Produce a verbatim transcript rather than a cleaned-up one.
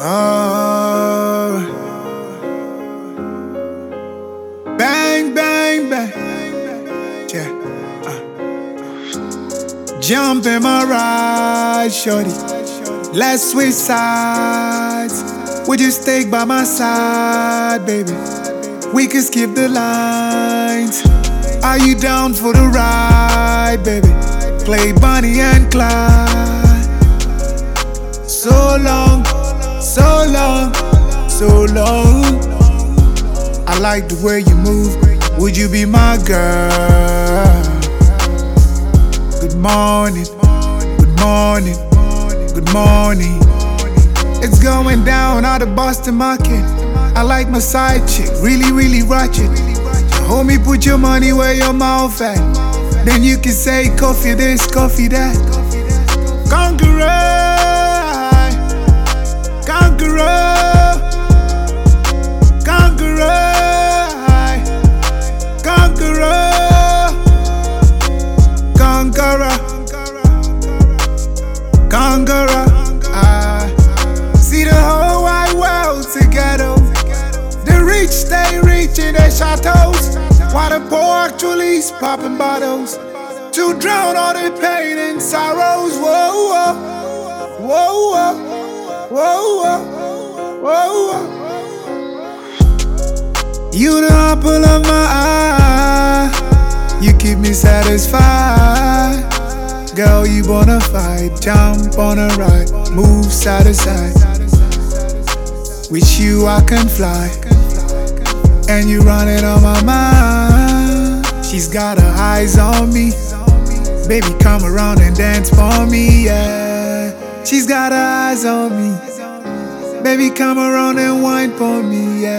Oh, bang, bang, bang. Yeah. Uh. Jump in my ride, shorty. Let's switch sides. Would you stay by my side, baby? We can skip the lines. Are you down for the ride, baby? Play Bonnie and Clyde. So long, so long, so long. I like the way you move. Would you be my girl? Good morning, good morning, good morning. It's going down out of Boston Market. I like my side chick, really, really ratchet. Homie, put your money where your mouth at. Then you can say coffee this, coffee that. Conqueror, conqueror, conqueror, conqueror, conqueror, conqueror. See the whole wide world together. The rich stay rich in their chateaus, while the poor actually popping bottles to drown all the pain and sorrows. Whoa, whoa, whoa, whoa, whoa, whoa, whoa. You the apple of my eye, you keep me satisfied. Girl, you wanna fight, jump on a ride, move side to side. With you I can fly, and you running on my mind. She's got her eyes on me. Baby, come around and dance for me, yeah. She's got her eyes on me. Baby, come around and whine for me, yeah.